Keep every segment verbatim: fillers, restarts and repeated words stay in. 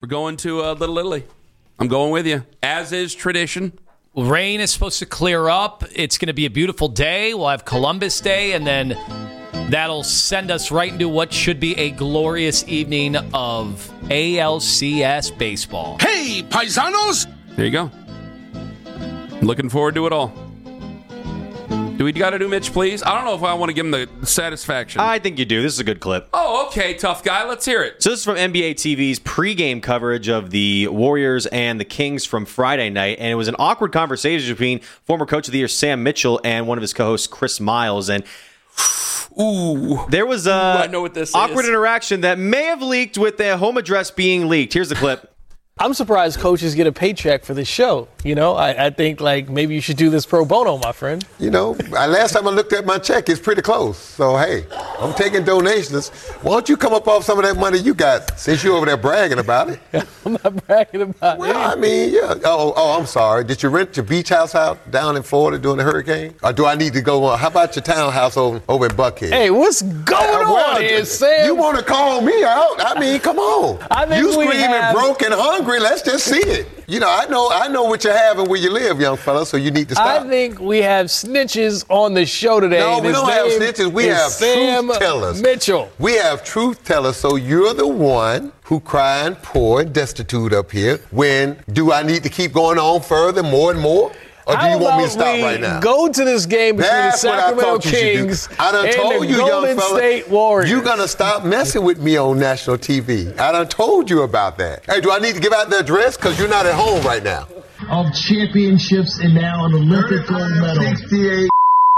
We're going to uh, Little Italy. I'm going with you, as is tradition. Rain is supposed to clear up. It's going to be a beautiful day. We'll have Columbus Day, and then that'll send us right into what should be a glorious evening of A L C S baseball. Hey, paisanos! There you go. Looking forward to it all. Do we got to do Mitch, please? I don't know if I want to give him the satisfaction. I think you do. This is a good clip. Oh, okay, tough guy. Let's hear it. So this is from N B A T V's pregame coverage of the Warriors and the Kings from Friday night, and it was an awkward conversation between former Coach of the Year Sam Mitchell and one of his co-hosts, Chris Miles, and Ooh, there was a Ooh, I know what this awkward is. interaction that may have leaked with their home address being leaked. Here's the clip. I'm surprised coaches get a paycheck for this show. You know, I, I think, like, maybe you should do this pro bono, my friend. You know, I, last time I looked at my check, it's pretty close. So, hey, I'm taking donations. Why don't you come up off some of that money you got since you're over there bragging about it? I'm not bragging about well, it. Well, I mean, yeah. Oh, oh, I'm sorry. Did you rent your beach house out down in Florida during the hurricane? Or do I need to go on? How about your townhouse over, over in Buckhead? Hey, what's going uh, well, on here, Sam? You want to call me out? I mean, come on. I think you screaming have... broke and hungry. Let's just see it. You know, I know I know what you have and where you live, young fella, so you need to stop. I think we have snitches on the show today. No, we His don't have snitches. We have Sam truth tellers. Mitchell. We have truth tellers, so you're the one who crying poor and destitute up here. When do I need to keep going on further, more and more? Or do How you want me to about stop we right now? Go to this game between That's the Sacramento what I Kings I done and told the you, Golden young fella, State Warriors. You're going to stop messing with me on national T V. I done told you about that. Hey, do I need to give out the address? Because you're not at home right now. Of championships and now an Olympic gold medal. sixty-eight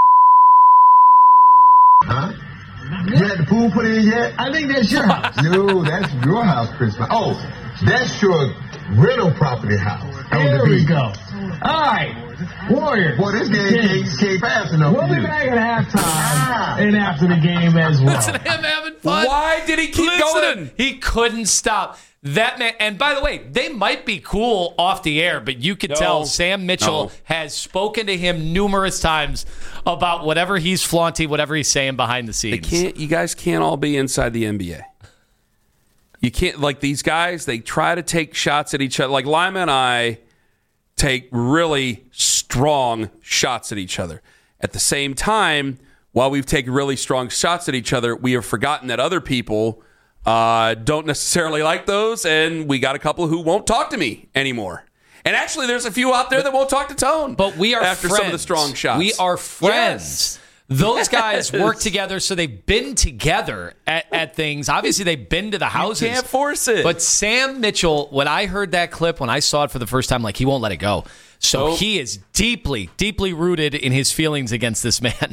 Huh? You had the pool put in yet? I think that's your house. No, that's your house, Chris. Oh, that's your rental property house. There we go. All right. Warriors. Boy, this game came, came fast enough. We'll be back at halftime ah. and after the game as well. Listen to him having fun. Why did he keep Listen going? He couldn't stop. That man, and by the way, they might be cool off the air, but you could No. tell Sam Mitchell No. has spoken to him numerous times about whatever he's flaunting, whatever he's saying behind the They scenes. can't. You guys can't all be inside the N B A. You can't, like these guys, they try to take shots at each other. Like Lima and I take really strong shots at each other. At the same time, while we've taken really strong shots at each other, we have forgotten that other people uh, don't necessarily like those, and we got a couple who won't talk to me anymore. And actually, there's a few out there that won't talk to Tone. But we are after friends. some of the strong shots. We are friends. Yes. Those guys Yes. work together, so they've been together at, at things. Obviously, they've been to the houses. You can't force it. But Sam Mitchell, when I heard that clip, when I saw it for the first time, like, he won't let it go. So Oh. he is deeply, deeply rooted in his feelings against this man.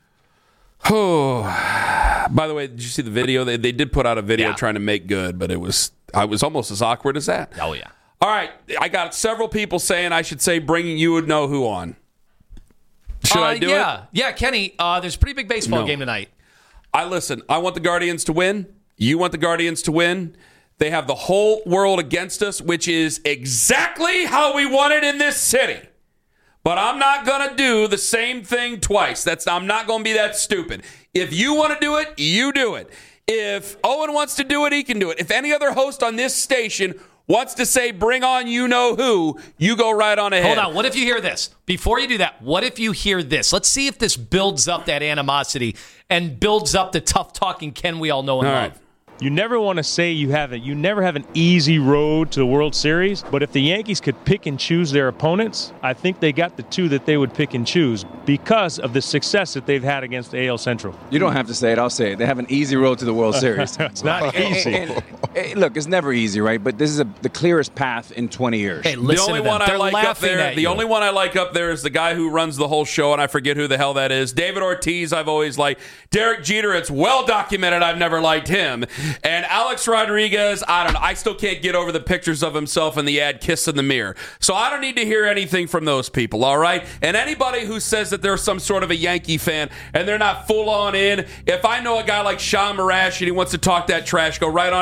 Oh, by the way, did you see the video? They they did put out a video Yeah. trying to make good, but it was I was almost as awkward as that. Oh, yeah. All right, I got several people saying I should say bringing you would know who on. Should uh, I do yeah. it? Yeah, Kenny, uh, there's a pretty big baseball No. game tonight. I listen. I want the Guardians to win. You want the Guardians to win. They have the whole world against us, which is exactly how we want it in this city. But I'm not going to do the same thing twice. That's I'm not going to be that stupid. If you want to do it, you do it. If Owen wants to do it, he can do it. If any other host on this station wants to say, bring on you know who, you go right on ahead. Hold on. What if you hear this? Before you do that, what if you hear this? Let's see if this builds up that animosity and builds up the tough talking Ken we all know and All love. right. You never want to say you have it. You never have an easy road to the World Series. But if the Yankees could pick and choose their opponents, I think they got the two that they would pick and choose because of the success that they've had against A L Central. You don't have to say it. I'll say it. They have an easy road to the World Series. It's not easy. And, and, and, look, it's never easy, right? But this is a, the clearest path in twenty years. Hey, The listen only to them. one I They're like up laughing there, at the you. only one I like up there is the guy who runs the whole show, and I forget who the hell that is. David Ortiz, I've always liked. Derek Jeter, it's well documented. I've never liked him. And Alex Rodriguez, I don't know. I still can't get over the pictures of himself in the ad Kiss in the Mirror. So I don't need to hear anything from those people, all right? And anybody who says that they're some sort of a Yankee fan and they're not full on in, if I know a guy like Sean Marash and he wants to talk that trash, go right on ahead. I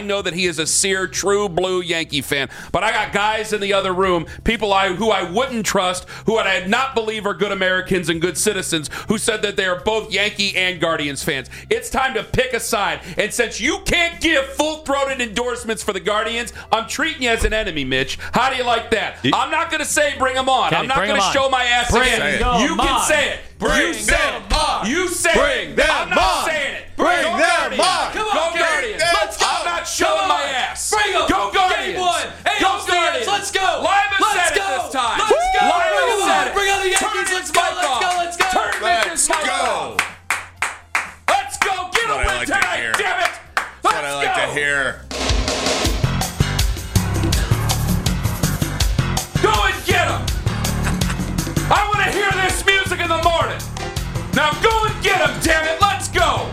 know that he is a sincere, true blue Yankee fan. But I got guys in the other room, people I who I wouldn't trust, who I did not believe are good Americans and good citizens, who said that they are both Yankee and Guardians fans. It's time to pick a side. And since you can't give full-throated endorsements for the Guardians, I'm treating you as an enemy, Mitch. How do you like that? I'm not going to say bring them on. Kenny, I'm not bring going to 'em show on. my ass Bring again. them You can on. say it. Bring you say them it. on. You say Bring it. them I'm not on. saying it. Bring Go them Guardians. on. Come Go on, Guardians. Guardians. Let's go. I'm not showing Come my on. ass. Bring 'em. Go Guardians. Game one. Hey, Go L C S. Guardians. Let's go. Lyman Let's said go. it this time. Let's go. Lyman Bring 'em said on. it. Bring on the Yankees. Turn Let's his go. mic Let's off. go. Let's go. Turn Let's Mitch's mic go. off. Let's go. Get a what I win like to tonight, hear. damn it. That's what I like to hear. Go and get him. I want to hear this music in the morning. Now go and get him, damn it. Let's go.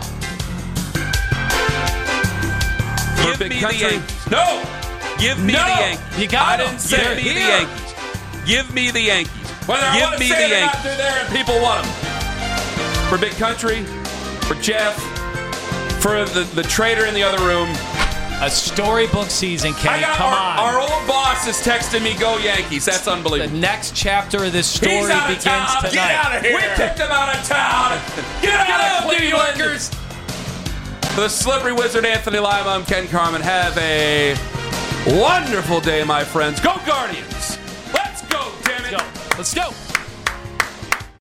Give Big me country. the Yankees. No. Give me No. the Yankees. You got I him. didn't say Give it me the here. Yankees. Give me the Yankees. Whether I Give want to me say the it or not, Yankees. they're there and people want them. For Big Country, for Jeff, for the, the trader in the other room. A storybook season, I Kenny. got Come our, on. our old boss is texting me, go Yankees. That's The unbelievable. next chapter of this story He's out of begins town. tonight. Get out of here. We kicked him out of town. Get out of New Cleveland. Yorkers. For the Slippery Wizard, Anthony Lima, I'm Ken Carmen. Have a wonderful day, my friends. Go Guardians. Let's go, damn it. Let's go. Let's go.